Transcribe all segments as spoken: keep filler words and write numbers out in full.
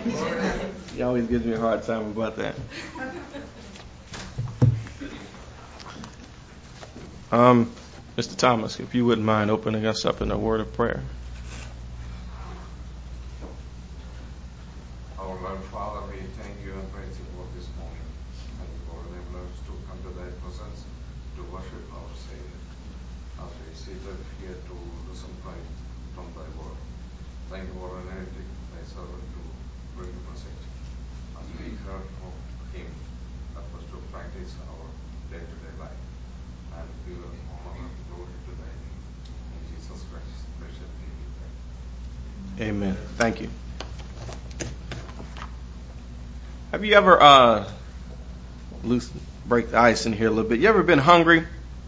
He always gives me a hard time about that. Um, Mister Thomas, if you wouldn't mind opening us up in a word of prayer. Our Lord Father, we thank you and praise you for this morning. Thank you for enabling us to come to thy presence to worship our Savior. As we seated here to listen from thy word. Thank you for enabling thy servant to bring the message. As we heard from him, help us to practice our day-to-day life. And give honor and glory to thy name. In Jesus Christ's precious name we pray. Amen. Thank you. Have you ever, uh, loose, break the ice in here a little bit. You ever been hungry?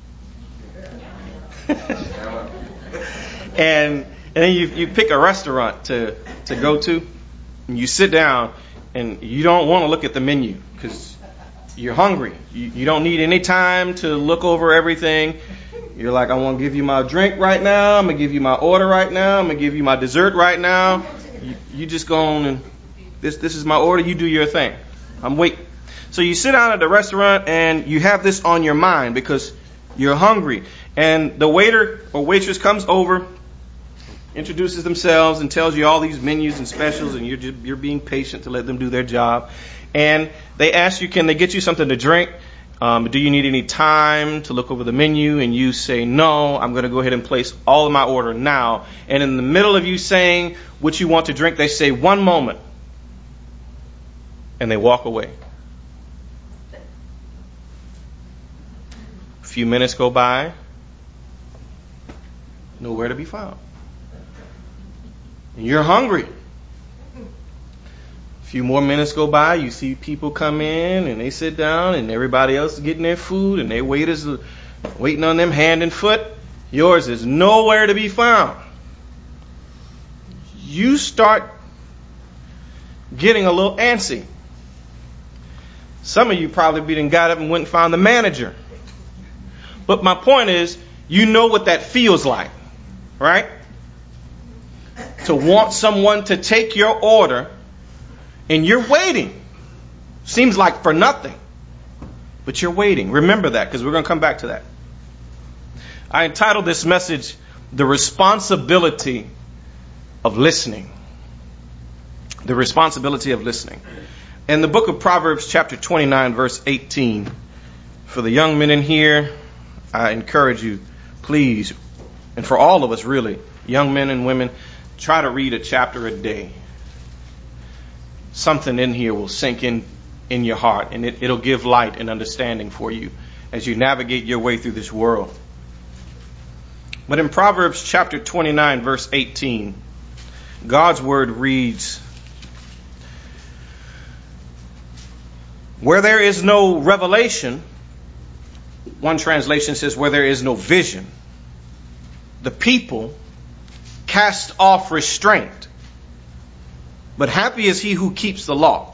and and then you you pick a restaurant to, to go to, and you sit down, and you don't want to look at the menu because you're hungry. You, you don't need any time to look over everything. You're like, I want to give you my drink right now. I'm going to give you my order right now. I'm going to give you my dessert right now. You, you just go on and this this is my order. You do your thing. I'm waiting. So you sit down at the restaurant and you have this on your mind because you're hungry. And the waiter or waitress comes over, introduces themselves and tells you all these menus and specials, and you're just, you're being patient to let them do their job. And they ask you, can they get you something to drink? Um, do you need any time to look over the menu? And you say, no, I'm going to go ahead and place all of my order now. And in the middle of you saying what you want to drink, they say, one moment. And they walk away. A few minutes go by. Nowhere to be found. And you're hungry. A few more minutes go by. You see people come in and they sit down and everybody else is getting their food and their waiters are waiting on them hand and foot. Yours is nowhere to be found. You start getting a little antsy. Some of you probably done got up and went and found the manager. But my point is, you know what that feels like, right? To want someone to take your order and you're waiting. Seems like for nothing. But you're waiting. Remember that, because we're going to come back to that. I entitled this message, The Responsibility of Listening. The Responsibility of Listening. In the book of Proverbs, chapter twenty-nine, verse eighteen, for the young men in here, I encourage you, please, and for all of us really, young men and women, try to read a chapter a day. Something in here will sink in in your heart, and it, it'll give light and understanding for you as you navigate your way through this world. But in Proverbs chapter twenty-nine, verse eighteen, God's word reads, where there is no revelation, one translation says where there is no vision, the people cast off restraint. But happy is he who keeps the law.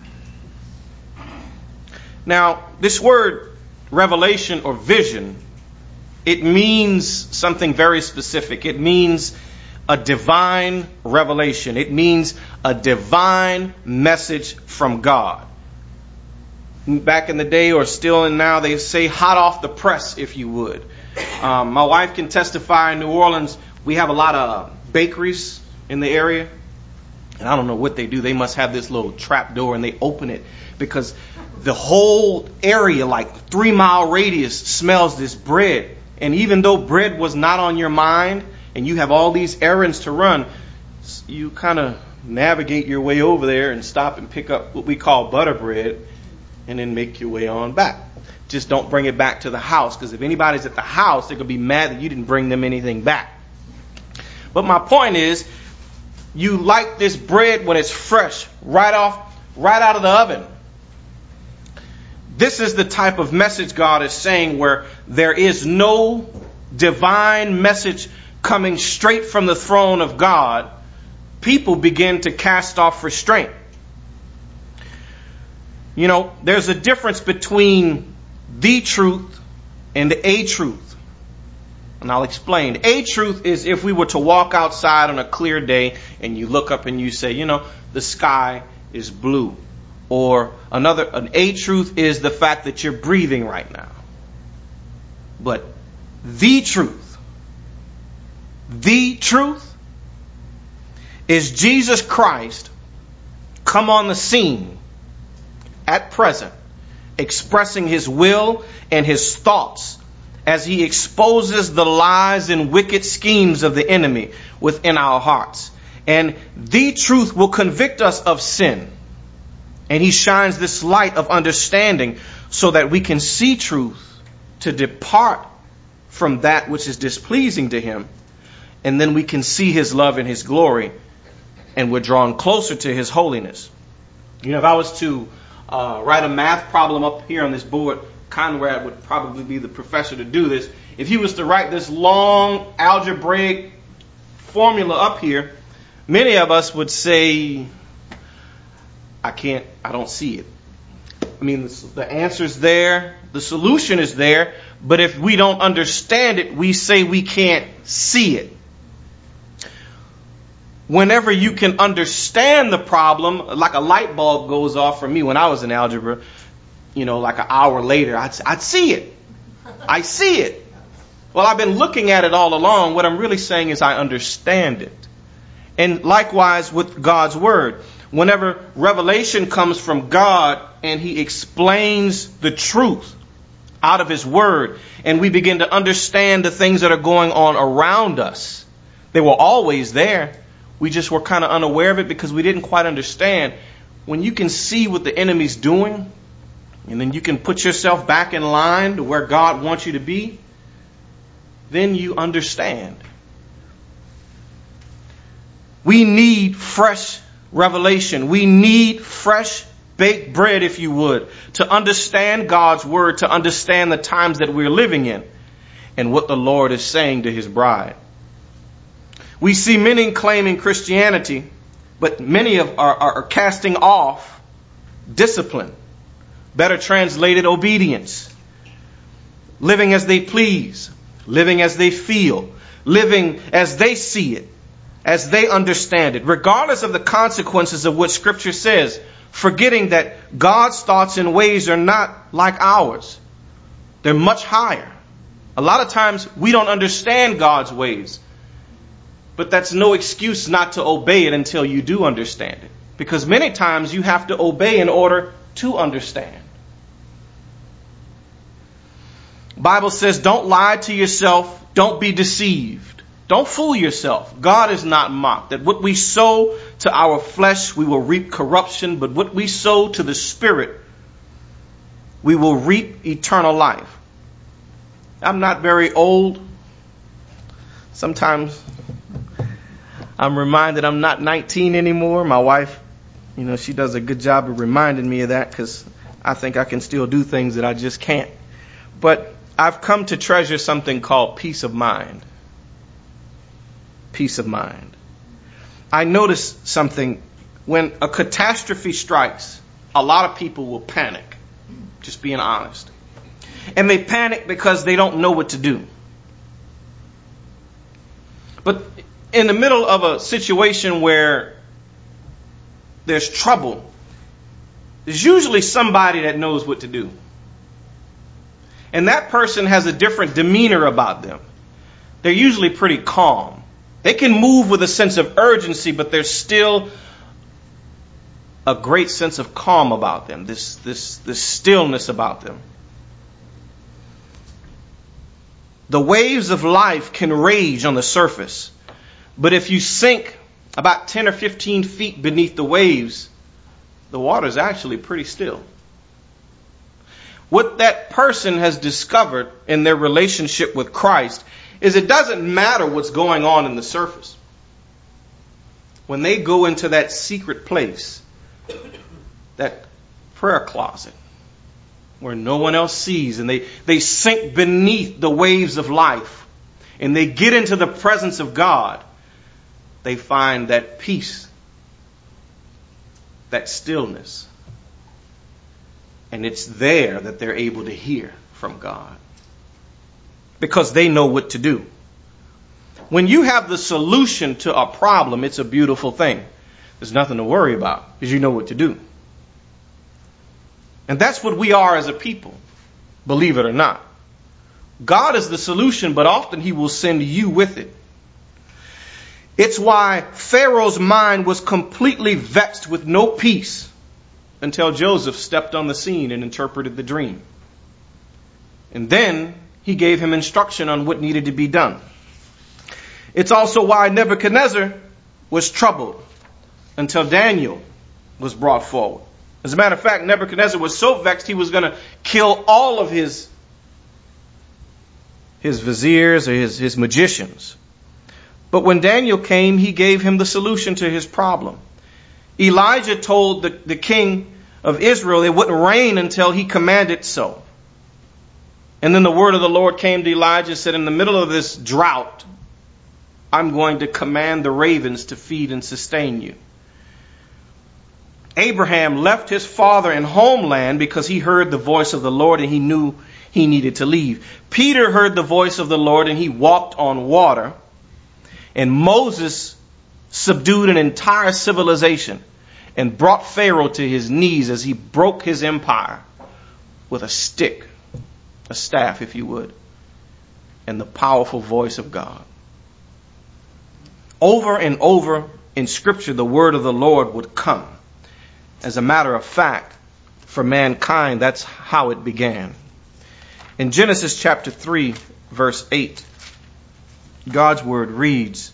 Now, this word revelation or vision, it means something very specific. It means a divine revelation. It means a divine message from God. Back in the day, or still and now, they say hot off the press, if you would. Um, my wife can testify in New Orleans, we have a lot of bakeries in the area. And I don't know what they do. They must have this little trap door and they open it because the whole area, like three mile radius, smells this bread. And even though bread was not on your mind and you have all these errands to run, you kind of navigate your way over there and stop and pick up what we call butter bread and then make your way on back. Just don't bring it back to the house, because if anybody's at the house, they're going to be mad that you didn't bring them anything back. But my point is, you like this bread when it's fresh, right off, right out of the oven. This is the type of message God is saying where there is no divine message coming straight from the throne of God. People begin to cast off restraint. You know, there's a difference between the truth and a truth. And I'll explain. A truth is if we were to walk outside on a clear day and you look up and you say, you know, the sky is blue. Or another, an a truth is the fact that you're breathing right now. But the truth, the truth is Jesus Christ come on the scene at present, expressing his will and his thoughts as he exposes the lies and wicked schemes of the enemy within our hearts. And the truth will convict us of sin. And he shines this light of understanding so that we can see truth, to depart from that which is displeasing to him. And then we can see his love and his glory, and we're drawn closer to his holiness. You know, if I was to uh, write a math problem up here on this board, Conrad would probably be the professor to do this. If he was to write this long algebraic formula up here, many of us would say, I can't, I don't see it. I mean, the, the answer's there, the solution is there, but if we don't understand it, we say we can't see it. Whenever you can understand the problem, like a light bulb goes off for me when I was in algebra, you know, like an hour later, I'd, I'd see it. I see it. Well, I've been looking at it all along. What I'm really saying is I understand it. And likewise with God's word. Whenever revelation comes from God and he explains the truth out of his word, and we begin to understand the things that are going on around us, they were always there. We just were kind of unaware of it because we didn't quite understand. When you can see what the enemy's doing, and then you can put yourself back in line to where God wants you to be, then you understand. We need fresh revelation. We need fresh baked bread, if you would, to understand God's word, to understand the times that we're living in and what the Lord is saying to his bride. We see many claiming Christianity, but many of are, are casting off discipline, better translated obedience, living as they please, living as they feel, living as they see it, as they understand it, regardless of the consequences of what Scripture says, forgetting that God's thoughts and ways are not like ours. They're much higher. A lot of times we don't understand God's ways, but that's no excuse not to obey it until you do understand it. Because many times you have to obey in order to understand. Bible says, don't lie to yourself. Don't be deceived. Don't fool yourself. God is not mocked. That what we sow to our flesh, we will reap corruption. But what we sow to the Spirit, we will reap eternal life. I'm not very old. Sometimes I'm reminded I'm not nineteen anymore. My wife, you know, she does a good job of reminding me of that because I think I can still do things that I just can't. But I've come to treasure something called peace of mind. Peace of mind. I noticed something. When a catastrophe strikes, a lot of people will panic. Just being honest. And they panic because they don't know what to do. But in the middle of a situation where there's trouble, there's usually somebody that knows what to do. And that person has a different demeanor about them. They're usually pretty calm. They can move with a sense of urgency, but there's still a great sense of calm about them, this, this, this stillness about them. The waves of life can rage on the surface, but if you sink about ten or fifteen feet beneath the waves, the water is actually pretty still. What that person has discovered in their relationship with Christ is it doesn't matter what's going on in the surface. When they go into that secret place, that prayer closet, where no one else sees, and they, they sink beneath the waves of life, and they get into the presence of God, they find that peace, that stillness. And it's there that they're able to hear from God. Because they know what to do. When you have the solution to a problem, it's a beautiful thing. there's nothing to worry about because you know what to do. And that's what we are as a people, believe it or not. God is the solution, but often he will send you with it. It's why Pharaoh's mind was completely vexed with no peace until Joseph stepped on the scene and interpreted the dream. And then he gave him instruction on what needed to be done. It's also why Nebuchadnezzar was troubled until Daniel was brought forward. As a matter of fact, Nebuchadnezzar was so vexed he was going to kill all of his, his viziers or his, his magicians. But when Daniel came, he gave him the solution to his problem. Elijah told the, the king of Israel it wouldn't rain until he commanded so. And then the word of the Lord came to Elijah, said, in the middle of this drought, I'm going to command the ravens to feed and sustain you. Abraham left his father and homeland because he heard the voice of the Lord and he knew he needed to leave. Peter heard the voice of the Lord and he walked on water. And Moses subdued an entire civilization and brought Pharaoh to his knees as he broke his empire with a stick, a staff, if you would, and the powerful voice of God. Over and over in Scripture, the word of the Lord would come. As a matter of fact, for mankind, that's how it began. In Genesis chapter three, verse eight, God's word reads,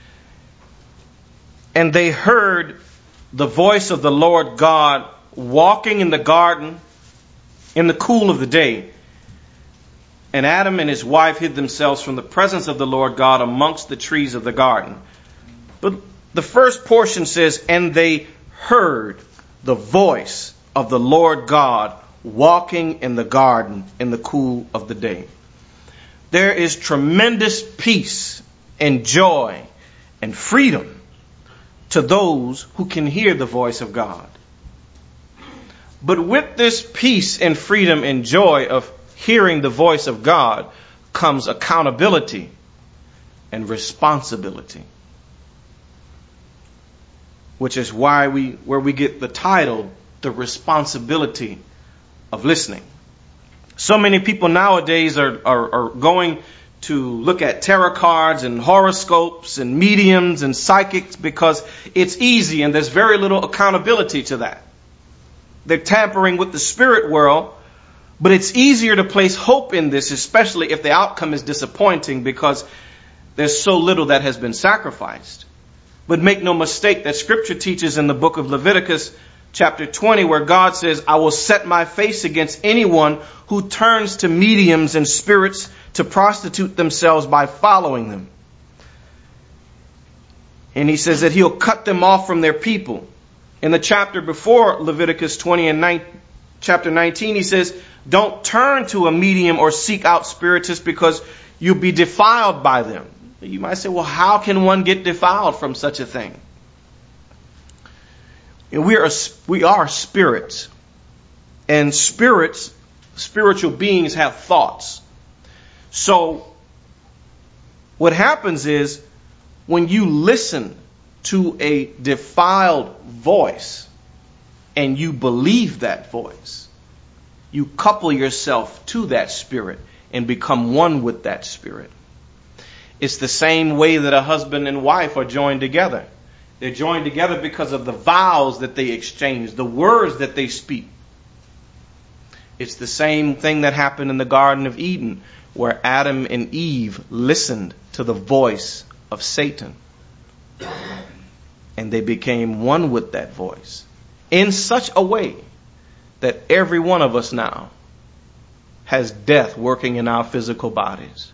and they heard the voice of the Lord God walking in the garden in the cool of the day. And Adam and his wife hid themselves from the presence of the Lord God amongst the trees of the garden. But the first portion says, and they heard the voice of the Lord God walking in the garden in the cool of the day. There is tremendous peace and joy and freedom to those who can hear the voice of God. But with this peace and freedom and joy of hearing the voice of God comes accountability and responsibility. Which is why we, where we get the title, The Responsibility of Listening. So many people nowadays are, are, are going to look at tarot cards and horoscopes and mediums and psychics because it's easy and there's very little accountability to that. They're tampering with the spirit world, but it's easier to place hope in this, especially if the outcome is disappointing because there's so little that has been sacrificed. But make no mistake that Scripture teaches in the book of Leviticus chapter twenty, where God says, I will set my face against anyone who turns to mediums and spirits to prostitute themselves by following them. And he says that he'll cut them off from their people. In the chapter before Leviticus twenty and chapter nineteen, he says, don't turn to a medium or seek out spiritists because you'll be defiled by them. You might say, well, how can one get defiled from such a thing? And we are, we are spirits. And spirits, spiritual beings have thoughts. So what happens is when you listen to a defiled voice and you believe that voice, you couple yourself to that spirit and become one with that spirit. It's the same way that a husband and wife are joined together. They're joined together because of the vows that they exchange, the words that they speak. It's the same thing that happened in the Garden of Eden, where Adam and Eve listened to the voice of Satan. And they became one with that voice in such a way that every one of us now has death working in our physical bodies.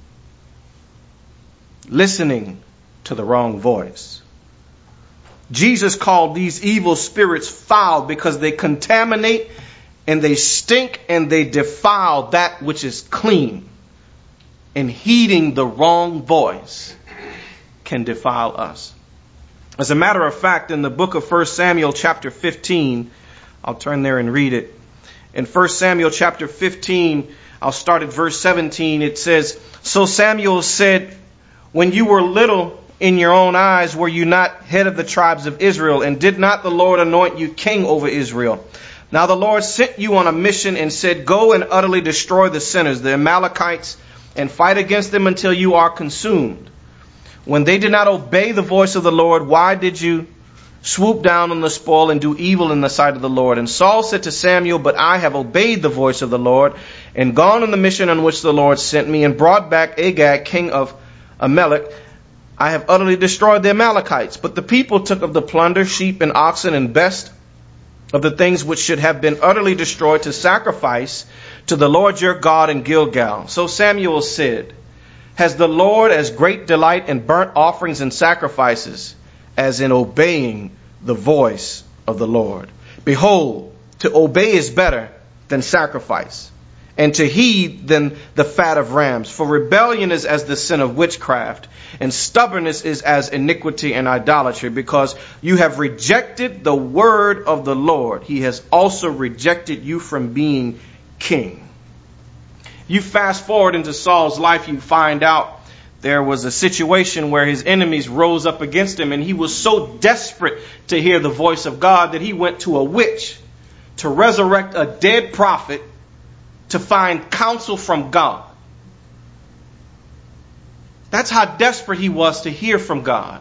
Listening to the wrong voice. Jesus called these evil spirits foul because they contaminate and they stink and they defile that which is clean. And heeding the wrong voice can defile us. As a matter of fact, in the book of First Samuel chapter fifteen, I'll turn there and read it. In First Samuel chapter fifteen, I'll start at verse seventeen. It says, so Samuel said, when you were little, in your own eyes? Were you not head of the tribes of Israel? And did not the Lord anoint you king over Israel? Now the Lord sent you on a mission and said, go and utterly destroy the sinners, the Amalekites, and fight against them until you are consumed. When they did not obey the voice of the Lord, why did you swoop down on the spoil and do evil in the sight of the Lord? And Saul said to Samuel, but I have obeyed the voice of the Lord and gone on the mission on which the Lord sent me and brought back Agag, king of Amalek. I have utterly destroyed the Amalekites. But the people took of the plunder, sheep and oxen and best of the things which should have been utterly destroyed to sacrifice to the Lord your God in Gilgal. So Samuel said, has the Lord as great delight in burnt offerings and sacrifices as in obeying the voice of the Lord? Behold, to obey is better than sacrifice, and to heed than the fat of rams. For rebellion is as the sin of witchcraft, and stubbornness is as iniquity and idolatry. Because you have rejected the word of the Lord, he has also rejected you from being king. You fast forward into Saul's life, you find out there was a situation where his enemies rose up against him, and he was so desperate to hear the voice of God that he went to a witch to resurrect a dead prophet to find counsel from God. That's how desperate he was to hear from God.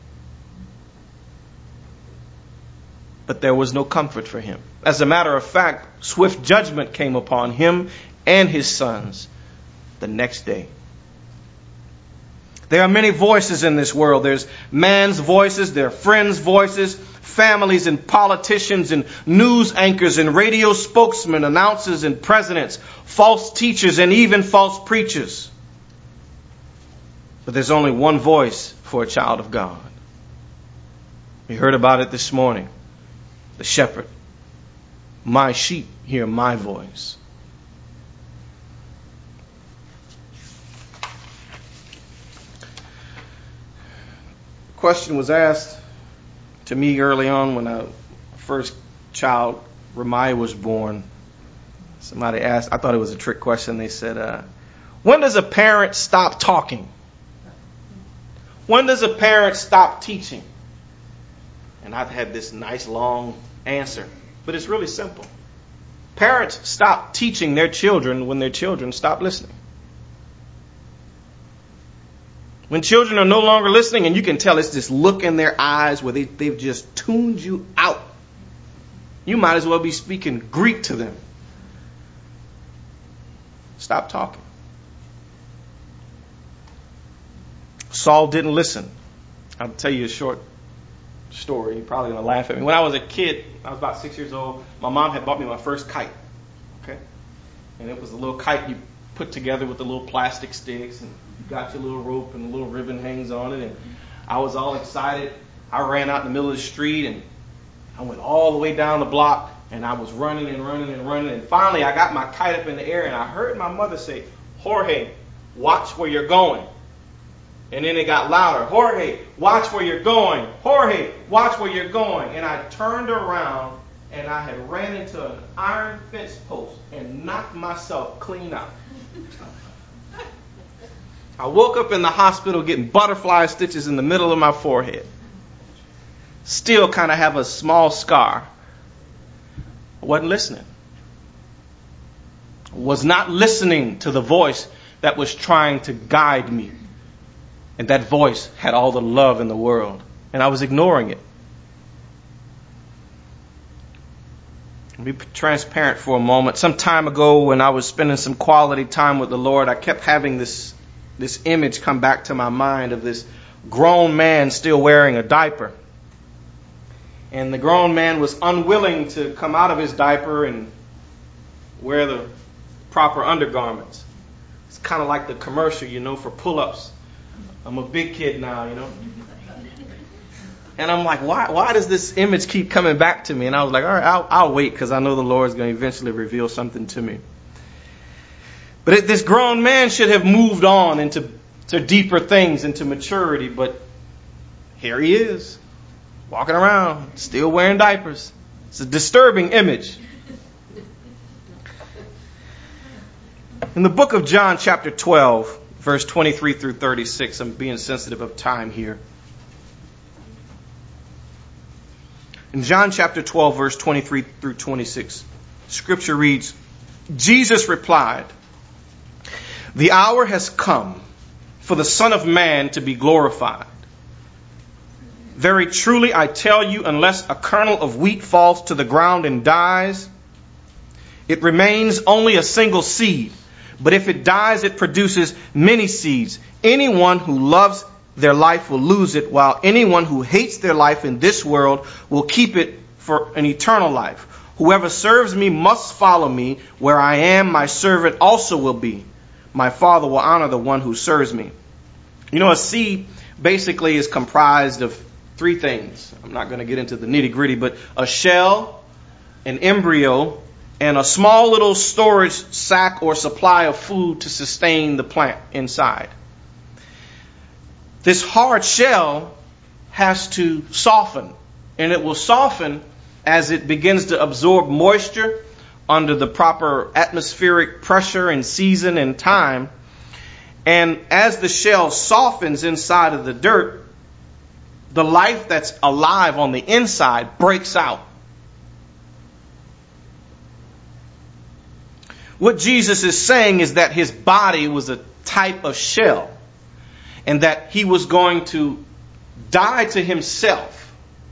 But there was no comfort for him. As a matter of fact, swift judgment came upon him and his sons the next day. There are many voices in this world. There's man's voices, there are friends' voices, families and politicians and news anchors and radio spokesmen, announcers and presidents, false teachers and even false preachers. But there's only one voice for a child of God. We heard about it this morning. The shepherd. My sheep hear my voice. Question was asked to me early on when our first child, Ramaya, was born. Somebody asked, I thought it was a trick question. They said, uh, when does a parent stop talking? When does a parent stop teaching? And I've had this nice long answer, but it's really simple. Parents stop teaching their children when their children stop listening. When children are no longer listening, and you can tell it's this look in their eyes where they, they've just tuned you out. You might as well be speaking Greek to them. Stop talking. Saul didn't listen. I'll tell you a short story. You're probably going to laugh at me. When I was a kid, I was about six years old, my mom had bought me my first kite. Okay? And it was a little kite you put together with the little plastic sticks, and you got your little rope and a little ribbon hangs on it, and I was all excited. I ran out in the middle of the street, and I went all the way down the block, and I was running and running and running, and finally I got my kite up in the air, and I heard my mother say, Jorge, watch where you're going. And then it got louder. Jorge, watch where you're going. Jorge, watch where you're going. And I turned around, and I had ran into an iron fence post and knocked myself clean out. I woke up in the hospital getting butterfly stitches in the middle of my forehead. Still kind of have a small scar. I wasn't listening. I was not listening to the voice that was trying to guide me. And that voice had all the love in the world. And I was ignoring it. I'll be transparent for a moment. Some time ago when I was spending some quality time with the Lord, I kept having this, this image come back to my mind of this grown man still wearing a diaper. And the grown man was unwilling to come out of his diaper and wear the proper undergarments. It's kind of like the commercial, you know, for pull-ups. I'm a big kid now, you know. And I'm like, why why does this image keep coming back to me? And I was like, all right, I'll, I'll wait because I know the Lord's going to eventually reveal something to me. But it, this grown man should have moved on into to deeper things, into maturity. But here he is, walking around, still wearing diapers. It's a disturbing image. In the book of John, chapter twelve, verse twenty-three through thirty-six. I'm being sensitive of time here. In John chapter twelve, verse twenty-three through twenty-six, Scripture reads, Jesus replied, "The hour has come for the Son of Man to be glorified. Very truly I tell you, unless a kernel of wheat falls to the ground and dies, it remains only a single seed. But if it dies, it produces many seeds. Anyone who loves their life will lose it, while anyone who hates their life in this world will keep it for an eternal life. Whoever serves me must follow me. Where I am, my servant also will be. My Father will honor the one who serves me." You know, a seed basically is comprised of three things. I'm not going to get into the nitty gritty, but a shell, an embryo, and a small little storage sack or supply of food to sustain the plant inside. This hard shell has to soften, and it will soften as it begins to absorb moisture under the proper atmospheric pressure and season and time. And as the shell softens inside of the dirt, the life that's alive on the inside breaks out. What Jesus is saying is that his body was a type of shell, and that he was going to die to himself.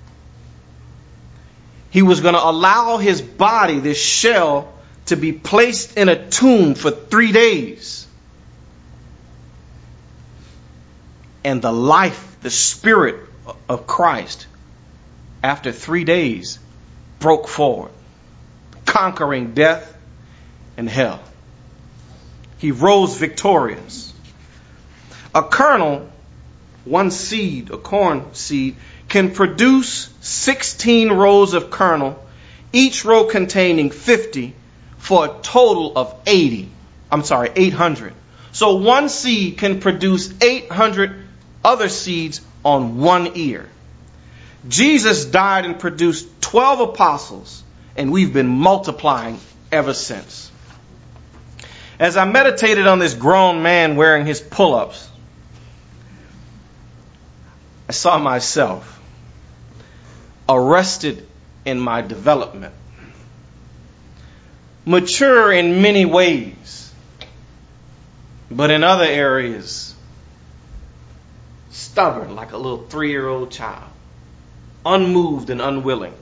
He was going to allow his body, this shell, to be placed in a tomb for three days. And the life, the spirit of Christ, after three days, broke forward, conquering death and hell. He rose victorious. A kernel, one seed, a corn seed, can produce sixteen rows of kernel, each row containing fifty, for a total of eighty. I'm sorry, eight hundred. So one seed can produce eight hundred other seeds on one ear. Jesus died and produced twelve apostles, and we've been multiplying ever since. As I meditated on this grown man wearing his pull-ups, I saw myself arrested in my development, mature in many ways, but in other areas, stubborn like a little three-year-old child, unmoved and unwilling.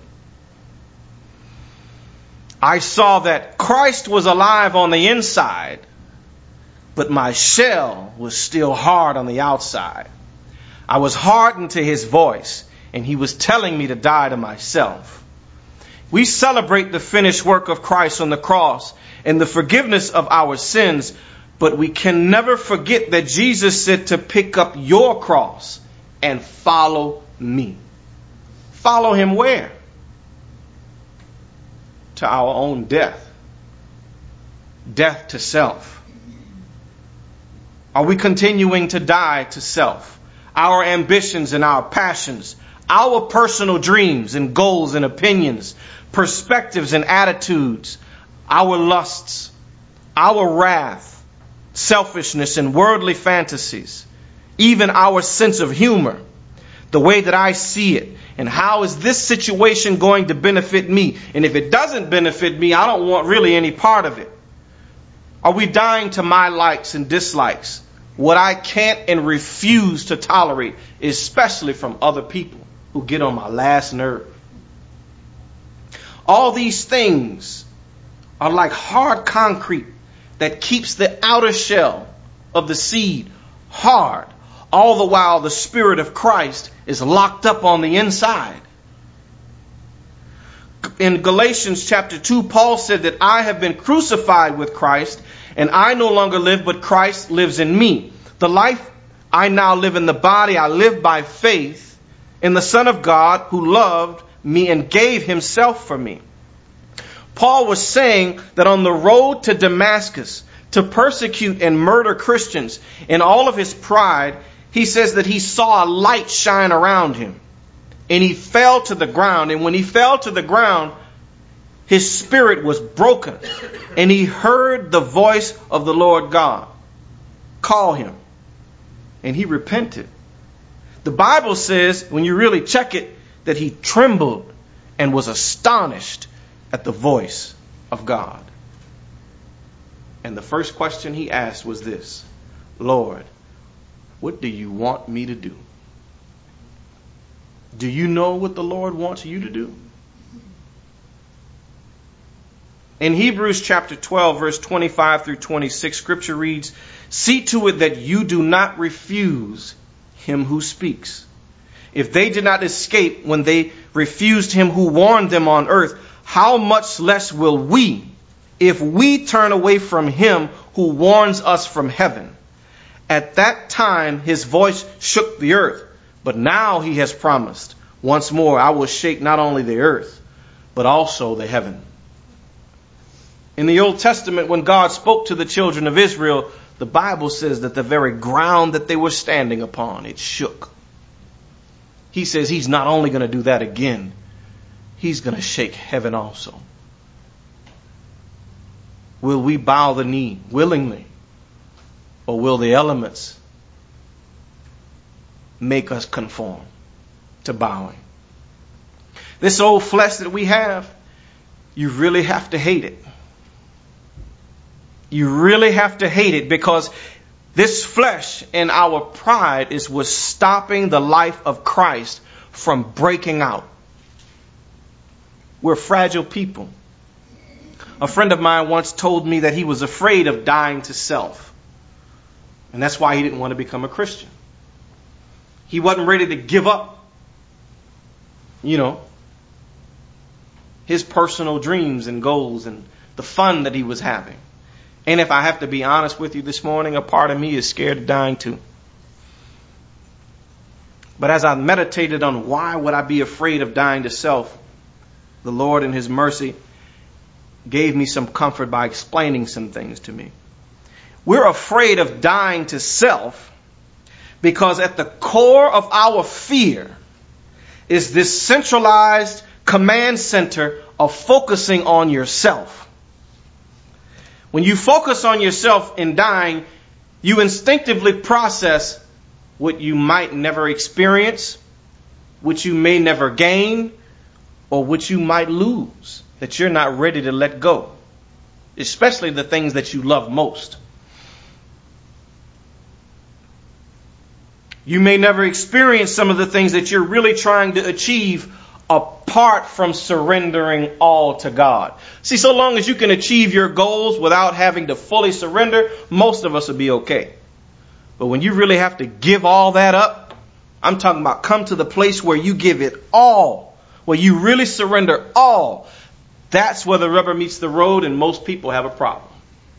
I saw that Christ was alive on the inside, but my shell was still hard on the outside. I was hardened to his voice, and he was telling me to die to myself. We celebrate the finished work of Christ on the cross and the forgiveness of our sins, but we can never forget that Jesus said to pick up your cross and follow me. Follow him where? To our own death. Death to self. Are we continuing to die to self? Our ambitions and our passions, our personal dreams and goals and opinions, perspectives and attitudes, our lusts, our wrath, selfishness and worldly fantasies, even our sense of humor, the way that I see it, and how is this situation going to benefit me? And if it doesn't benefit me, I don't want really any part of it. Are we dying to my likes and dislikes? What I can't and refuse to tolerate, especially from other people who get on my last nerve. All these things are like hard concrete that keeps the outer shell of the seed hard, all the while the Spirit of Christ is locked up on the inside. In Galatians chapter two, Paul said that I have been crucified with Christ, and I no longer live, but Christ lives in me. The life I now live in the body, I live by faith in the Son of God who loved me and gave himself for me. Paul was saying that on the road to Damascus to persecute and murder Christians, in all of his pride, he says that he saw a light shine around him, and he fell to the ground. And when he fell to the ground, his spirit was broken, and he heard the voice of the Lord God call him. and he repented. The Bible says, when you really check it, that he trembled and was astonished at the voice of God. And the first question he asked was this: Lord, what do you want me to do? Do you know what the Lord wants you to do? In Hebrews chapter twelve, verse twenty-five through twenty-six, Scripture reads, "See to it that you do not refuse him who speaks. If they did not escape when they refused him who warned them on earth, how much less will we, if we turn away from him who warns us from heaven? At that time his voice shook the earth, but now he has promised, once more I will shake not only the earth, but also the heaven." In the Old Testament, when God spoke to the children of Israel, the Bible says that the very ground that they were standing upon, it shook. He says he's not only going to do that again, he's going to shake heaven also. Will we bow the knee willingly? Or will the elements make us conform to bowing? This old flesh that we have, you really have to hate it. You really have to hate it, because this flesh and our pride is what's stopping the life of Christ from breaking out. We're fragile people. A friend of mine once told me that he was afraid of dying to self. And that's why he didn't want to become a Christian. He wasn't ready to give up, you know, his personal dreams and goals and the fun that he was having. And if I have to be honest with you this morning, a part of me is scared of dying too. But as I meditated on why would I be afraid of dying to self, the Lord in his mercy gave me some comfort by explaining some things to me. We're afraid of dying to self because at the core of our fear is this centralized command center of focusing on yourself. When you focus on yourself in dying, you instinctively process what you might never experience, what you may never gain, or what you might lose that you're not ready to let go, especially the things that you love most. You may never experience some of the things that you're really trying to achieve apart from surrendering all to God. See, so long as you can achieve your goals without having to fully surrender, most of us will be okay. But when you really have to give all that up, I'm talking about come to the place where you give it all, where you really surrender all. That's where the rubber meets the road, and most people have a problem.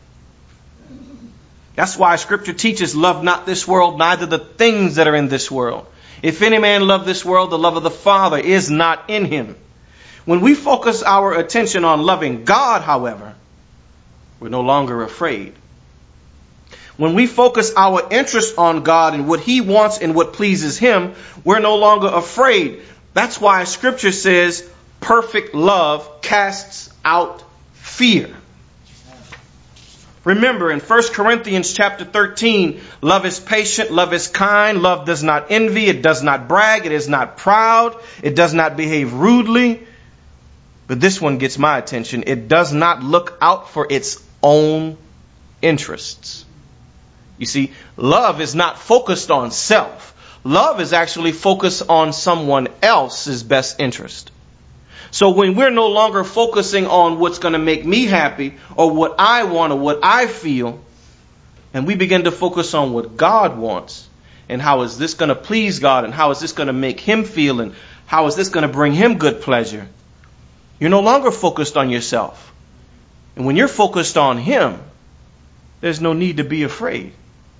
That's why Scripture teaches, love not this world, neither the things that are in this world. If any man love this world, the love of the Father is not in him. When we focus our attention on loving God, however, we're no longer afraid. When we focus our interest on God and what he wants and what pleases him, we're no longer afraid. That's why Scripture says perfect love casts out fear. Remember, in First Corinthians chapter thirteen, love is patient, love is kind, love does not envy, it does not brag, it is not proud, it does not behave rudely. But this one gets my attention. It does not look out for its own interests. You see, love is not focused on self. Love is actually focused on someone else's best interest. So when we're no longer focusing on what's going to make me happy or what I want or what I feel, and we begin to focus on what God wants and how is this going to please God and how is this going to make him feel and how is this going to bring him good pleasure, you're no longer focused on yourself. And when you're focused on him, there's no need to be afraid.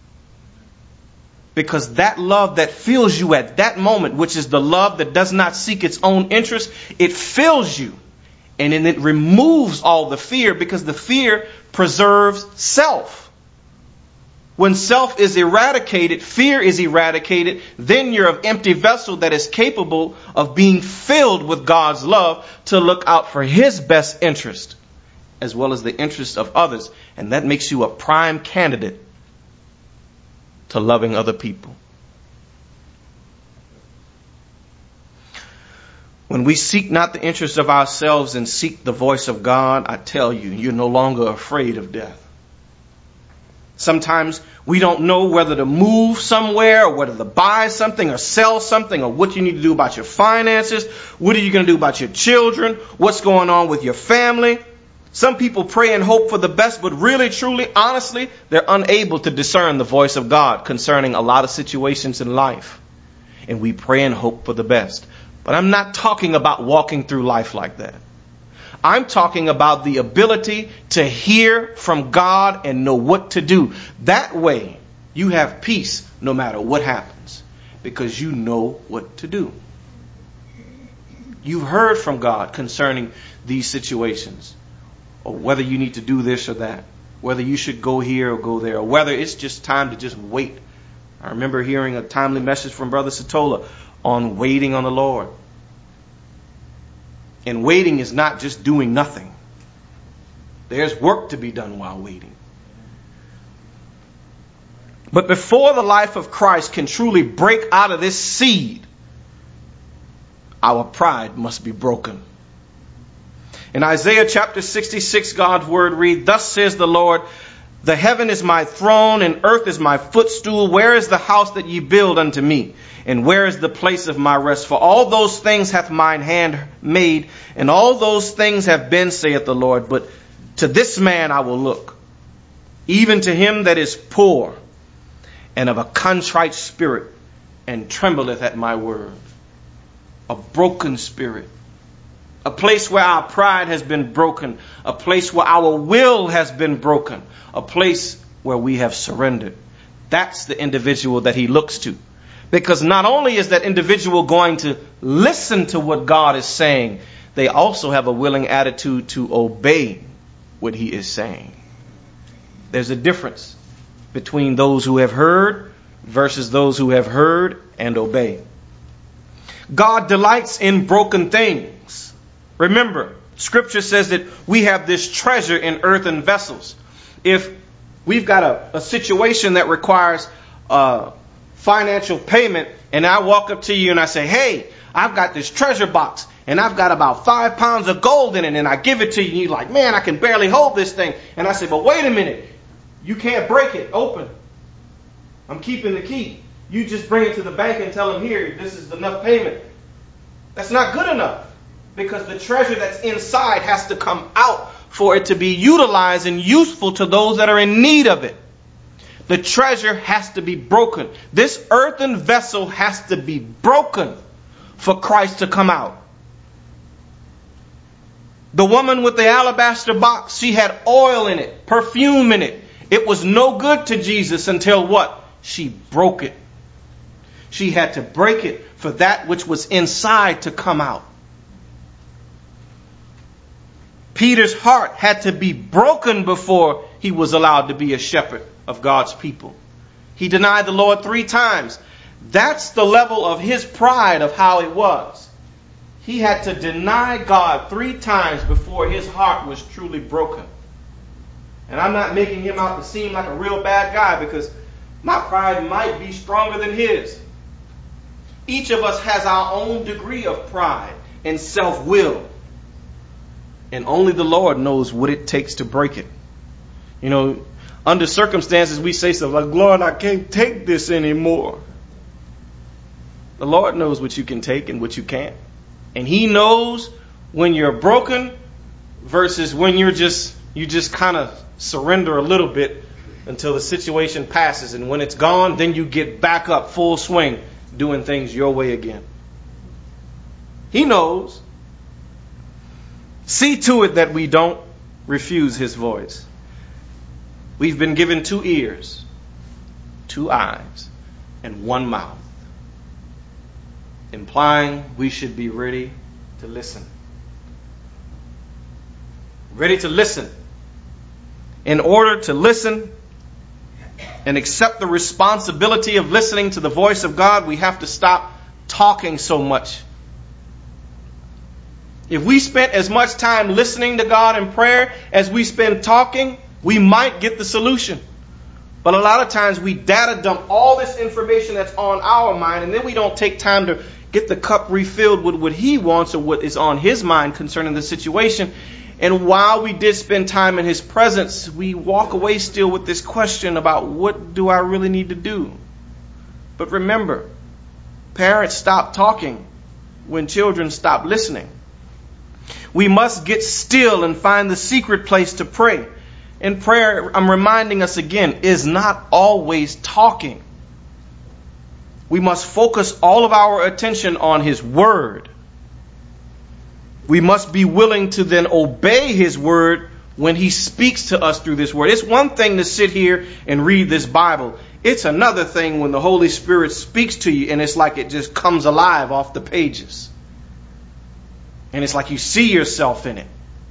Because that love that fills you at that moment, which is the love that does not seek its own interest, it fills you. And then it removes all the fear, because the fear preserves self. When self is eradicated, fear is eradicated, then you're an empty vessel that is capable of being filled with God's love to look out for his best interest, as well as the interest of others. And that makes you a prime candidate to loving other people. When we seek not the interest of ourselves and seek the voice of God, I tell you, you're no longer afraid of death. Sometimes we don't know whether to move somewhere or whether to buy something or sell something or what you need to do about your finances. What are you going to do about your children? What's going on with your family? Some people pray and hope for the best, but really, truly, honestly, they're unable to discern the voice of God concerning a lot of situations in life. And we pray and hope for the best. But I'm not talking about walking through life like that. I'm talking about the ability to hear from God and know what to do. That way, you have peace no matter what happens, because you know what to do. You've heard from God concerning these situations, or whether you need to do this or that, whether you should go here or go there, or whether it's just time to just wait. I remember hearing a timely message from Brother Satola on waiting on the Lord. And waiting is not just doing nothing. There's work to be done while waiting. But before the life of Christ can truly break out of this seed, our pride must be broken. In Isaiah chapter sixty-six, God's word reads, "Thus says the Lord, the heaven is my throne and earth is my footstool. Where is the house that ye build unto me? And where is the place of my rest? For all those things hath mine hand made, and all those things have been, saith the Lord. But to this man I will look, even to him that is poor and of a contrite spirit, and trembleth at my word." A broken spirit. A place where our pride has been broken. A place where our will has been broken. A place where we have surrendered. That's the individual that he looks to. Because not only is that individual going to listen to what God is saying, they also have a willing attitude to obey what he is saying. There's a difference between those who have heard versus those who have heard and obey. God delights in broken things. Remember, Scripture says that we have this treasure in earthen vessels. If we've got a, a situation that requires uh, financial payment, and I walk up to you and I say, "Hey, I've got this treasure box, and I've got about five pounds of gold in it," and I give it to you, and you're like, "Man, I can barely hold this thing." And I say, "But wait a minute, you can't break it open. I'm keeping the key. You just bring it to the bank and tell them, here, this is enough payment." That's not good enough, because the treasure that's inside has to come out for it to be utilized and useful to those that are in need of it. The treasure has to be broken. This earthen vessel has to be broken for Christ to come out. The woman with the alabaster box, she had oil in it, perfume in it. It was no good to Jesus until what? She broke it. She had to break it for that which was inside to come out. Peter's heart had to be broken before he was allowed to be a shepherd of God's people. He denied the Lord three times. That's the level of his pride of how it was. He had to deny God three times before his heart was truly broken. And I'm not making him out to seem like a real bad guy, because my pride might be stronger than his. Each of us has our own degree of pride and self-will. And only the Lord knows what it takes to break it. You know, under circumstances we say stuff like, "Lord, I can't take this anymore." The Lord knows what you can take and what you can't. And he knows when you're broken versus when you're just, you just kind of surrender a little bit until the situation passes. And when it's gone, then you get back up full swing, doing things your way again. He knows. See to it that we don't refuse his voice. We've been given two ears, two eyes, and one mouth, implying we should be ready to listen. Ready to listen. In order to listen and accept the responsibility of listening to the voice of God, we have to stop talking so much. If we spent as much time listening to God in prayer as we spend talking, we might get the solution. But a lot of times we data dump all this information that's on our mind, and then we don't take time to get the cup refilled with what he wants or what is on his mind concerning the situation. And while we did spend time in his presence, we walk away still with this question about, what do I really need to do? But remember, parents stop talking when children stop listening. We must get still and find the secret place to pray. And prayer, I'm reminding us again, is not always talking. We must focus all of our attention on his word. We must be willing to then obey his word when he speaks to us through this word. It's one thing to sit here and read this Bible. It's another thing when the Holy Spirit speaks to you and it's like it just comes alive off the pages. And it's like you see yourself in it.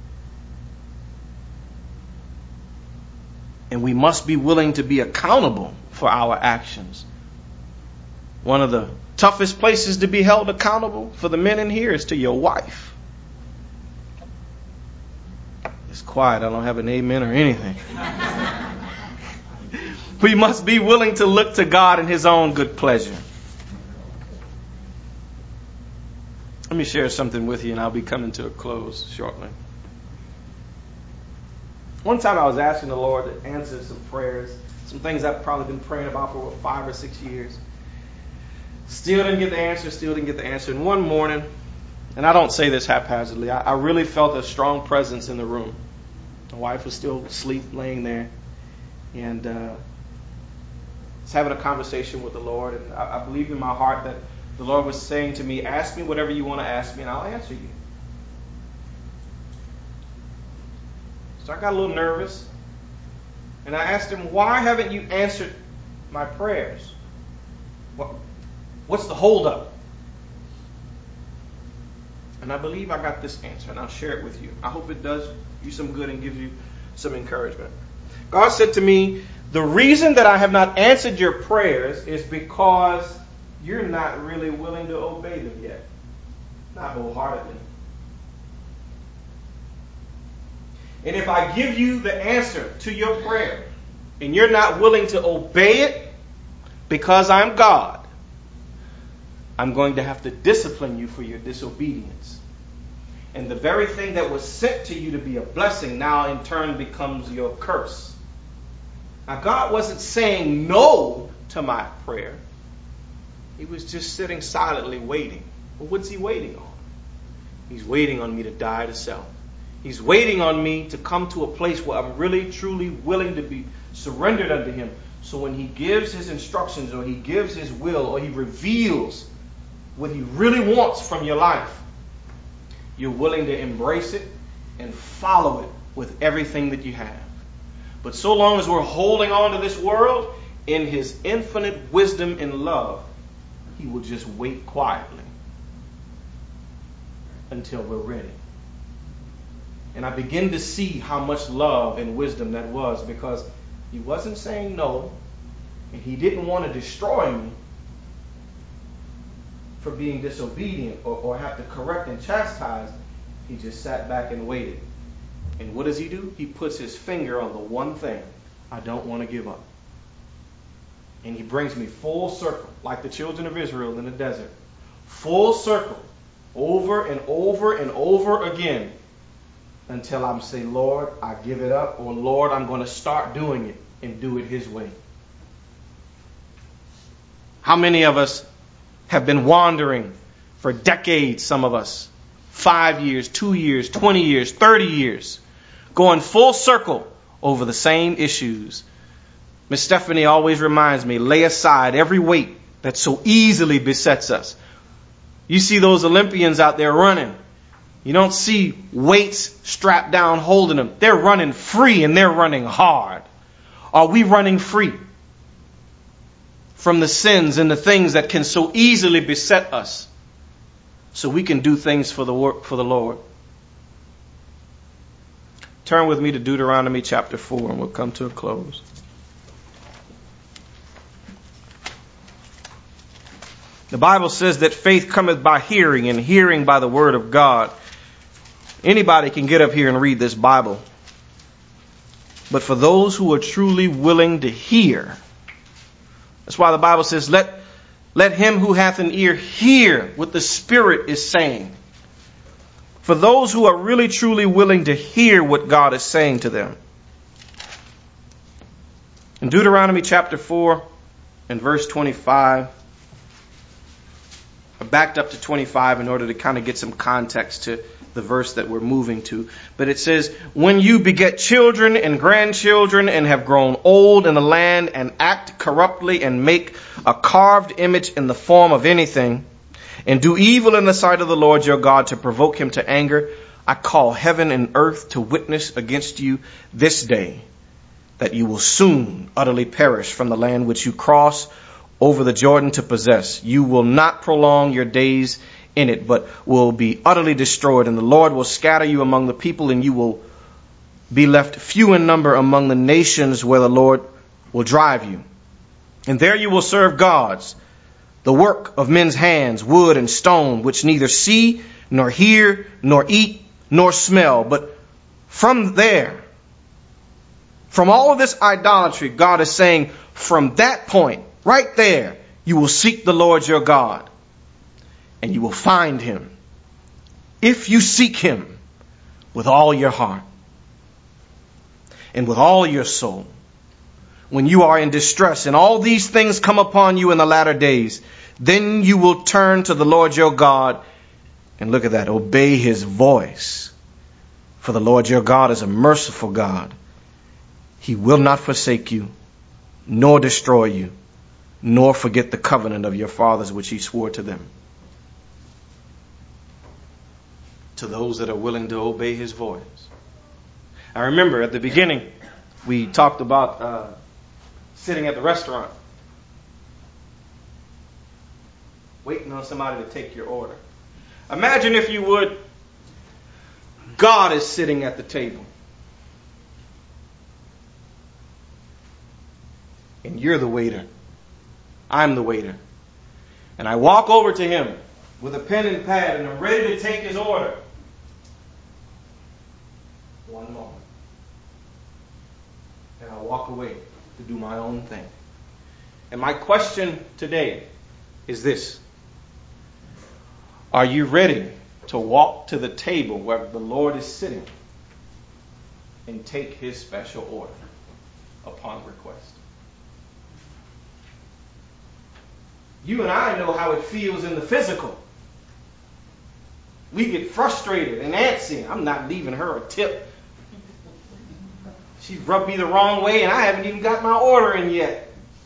And we must be willing to be accountable for our actions. One of the toughest places to be held accountable for the men in here is to your wife. It's quiet. I don't have an amen or anything. We must be willing to look to God in his own good pleasure. Let me share something with you and I'll be coming to a close shortly. One time I was asking the Lord to answer some prayers, some things I've probably been praying about for five or six years. Still didn't get the answer, still didn't get the answer. And one morning, and I don't say this haphazardly, I, I really felt a strong presence in the room. My wife was still asleep, laying there. And uh, I was having a conversation with the Lord. And I, I believe in my heart that the Lord was saying to me, ask me whatever you want to ask me and I'll answer you. So I got a little nervous. And I asked him, why haven't you answered my prayers? What, what's the holdup? And I believe I got this answer, and I'll share it with you. I hope it does you some good and gives you some encouragement. God said to me, the reason that I have not answered your prayers is because you're not really willing to obey them yet. Not wholeheartedly. And if I give you the answer to your prayer and you're not willing to obey it because I'm God, I'm going to have to discipline you for your disobedience. And the very thing that was sent to you to be a blessing now in turn becomes your curse. Now God wasn't saying no to my prayer. He was just sitting silently waiting. Well, what's he waiting on? He's waiting on me to die to self. He's waiting on me to come to a place where I'm really, truly willing to be surrendered unto him. So when he gives his instructions or he gives his will or he reveals what he really wants from your life, you're willing to embrace it and follow it with everything that you have. But so long as we're holding on to this world, in his infinite wisdom and love, he will just wait quietly until we're ready. And I begin to see how much love and wisdom that was, because he wasn't saying no, and he didn't want to destroy me for being disobedient or, or have to correct and chastise. He just sat back and waited. And what does he do? He puts his finger on the one thing I don't want to give up. And he brings me full circle, like the children of Israel in the desert. Full circle, over and over and over again, until I'm say, Lord, I give it up, or Lord, I'm going to start doing it and do it his way. How many of us have been wandering for decades, some of us, five years, two years, twenty years, thirty years, going full circle over the same issues? Miss Stephanie always reminds me, lay aside every weight that so easily besets us. You see those Olympians out there running. You don't see weights strapped down holding them. They're running free and they're running hard. Are we running free from the sins and the things that can so easily beset us so we can do things for the work for the Lord? Turn with me to Deuteronomy chapter four and we'll come to a close. The Bible says that faith cometh by hearing, and hearing by the word of God. Anybody can get up here and read this Bible. but for those who are truly willing to hear. That's why the Bible says, let, let him who hath an ear hear what the Spirit is saying. For those who are really truly willing to hear what God is saying to them. In Deuteronomy chapter four and verse twenty-five, I backed up to twenty-five in order to kind of get some context to the verse that we're moving to. But it says, when you beget children and grandchildren and have grown old in the land and act corruptly and make a carved image in the form of anything and do evil in the sight of the Lord your God to provoke him to anger, I call heaven and earth to witness against you this day that you will soon utterly perish from the land which you cross over the Jordan to possess. You will not prolong your days in it, but will be utterly destroyed. And the Lord will scatter you among the people, and you will be left few in number among the nations where the Lord will drive you. And there you will serve gods, the work of men's hands, wood and stone, which neither see, nor hear, nor eat, nor smell. But from there, from all of this idolatry, God is saying, from that point, right there, you will seek the Lord your God, and you will find him if you seek him with all your heart and with all your soul. When you are in distress and all these things come upon you in the latter days, then you will turn to the Lord your God and look at that, obey his voice. For the Lord your God is a merciful God. He will not forsake you, nor destroy you, nor forget the covenant of your fathers which he swore to them. To those that are willing to obey his voice. I remember at the beginning, we talked about uh, sitting at the restaurant, waiting on somebody to take your order. Imagine, if you would, God is sitting at the table. And you're the waiter. I'm the waiter. And I walk over to him with a pen and pad, and I'm ready to take his order. One moment. And I walk away to do my own thing. And my question today is this. Are you ready to walk to the table where the Lord is sitting and take his special order upon request? You and I know how it feels in the physical. We get frustrated and antsy. I'm not leaving her a tip. She rubbed me the wrong way and I haven't even got my order in yet.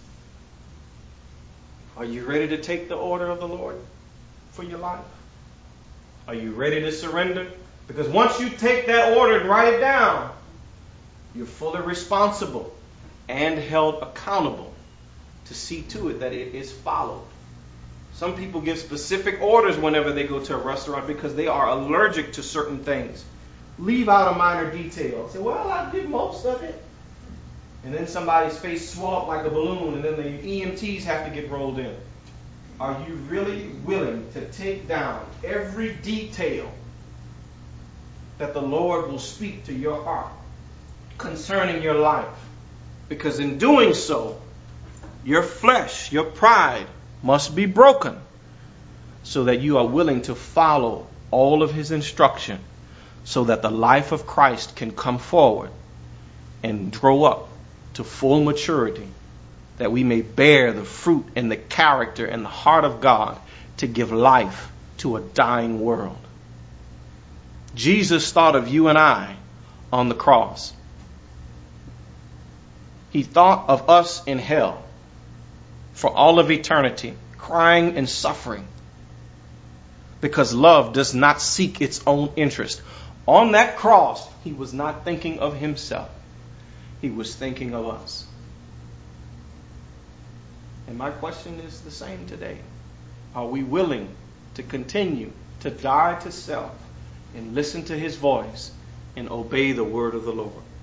Are you ready to take the order of the Lord for your life? Are you ready to surrender? Because once you take that order and write it down, you're fully responsible and held accountable to see to it that it is followed. Some people give specific orders whenever they go to a restaurant because they are allergic to certain things. Leave out a minor detail. Say, well, I did most of it. And then somebody's face swell up like a balloon, and then the E M Ts have to get rolled in. Are you really willing to take down every detail that the Lord will speak to your heart concerning your life? Because in doing so, your flesh, your pride must be broken so that you are willing to follow all of his instruction so that the life of Christ can come forward and grow up to full maturity, that we may bear the fruit and the character and the heart of God to give life to a dying world. Jesus thought of you and I on the cross. He thought of us in hell for all of eternity, crying and suffering, because love does not seek its own interest. On that cross, he was not thinking of himself. He was thinking of us. And my question is the same today. Are we willing to continue to die to self and listen to his voice and obey the word of the Lord?